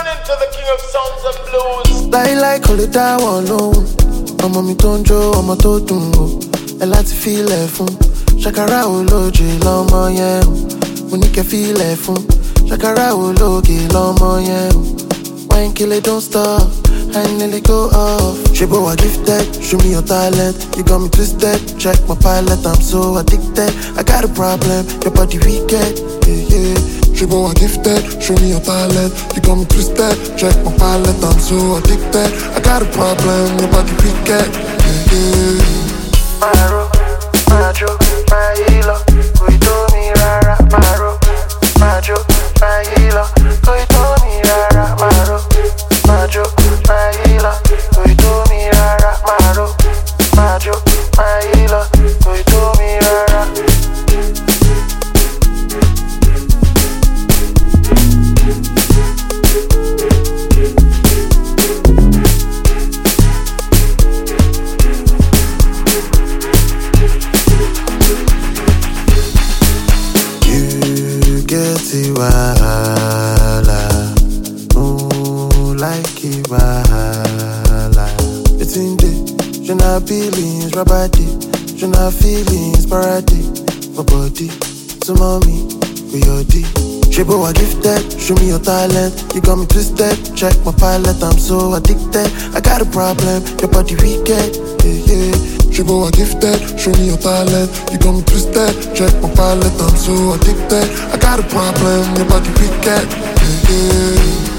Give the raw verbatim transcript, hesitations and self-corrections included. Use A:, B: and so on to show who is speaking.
A: listening to the king of sounds and blues.
B: Láí láí kò lè dá wọn lóhùn. Ọmọ mi tó ń jó, ọmọ tó dùn o. Ẹ láti filẹ̀ fún. Ṣàkàrà olóje lọ́mọ yẹn o. Mo ní kẹ́ filẹ̀ fún. Ṣàkàrà ológe lọ́mọ yẹn o. Wine killer don't stop. I nearly go off. Shebo, I gifted, show me your talent. You got me twisted, check my palette. I'm so addicted. I got a problem, your body wicked. Yeah, yeah. Shebo, I gifted, show me your talent. You got me twisted, check my palette. I'm so addicted. I got a problem, your body wicked. Yeah, yeah. Maro, majo, my healer. Koi to mi rara, maro, majo, my healer. Koi to mi rara, maro, majo. My healer, koi to mi rara, maro, majo, my healer, koi to mi rara. You get it wahala, ooh, like it wahala. It's in the, je n'ai feelings, rabadi, je n'ai feelings, paradi, my body, to mommy, with your D. Shebo, I gifted, show me your talent. You got me twisted, check my palette. I'm so addicted. I got a problem, your body wicked. Yeah, yeah. Shebo, I gifted, show me your talent. You got me twisted, check my palette. I'm so addicted. I got a problem, your body wicked. Yeah, yeah.